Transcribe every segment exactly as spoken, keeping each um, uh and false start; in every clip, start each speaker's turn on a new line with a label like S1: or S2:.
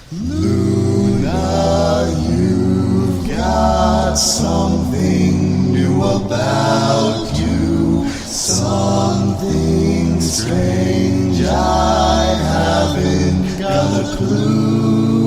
S1: Luna, you've got something new about you, something strange. I haven't got a clue.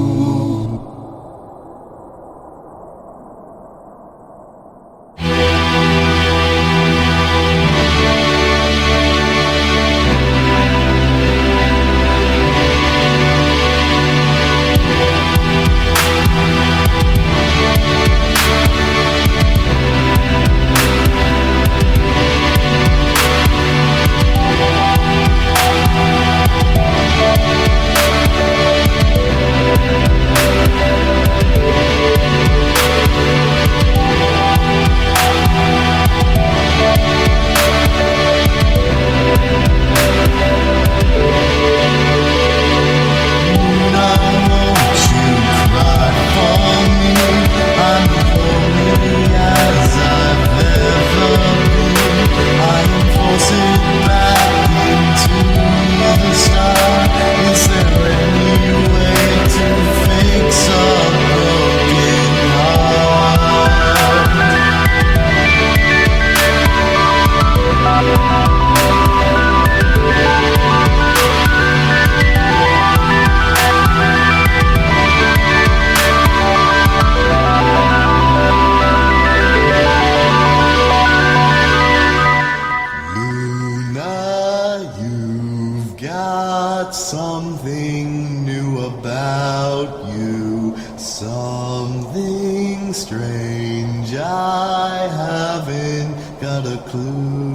S1: You've got something new about you, something strange. I haven't got a clue.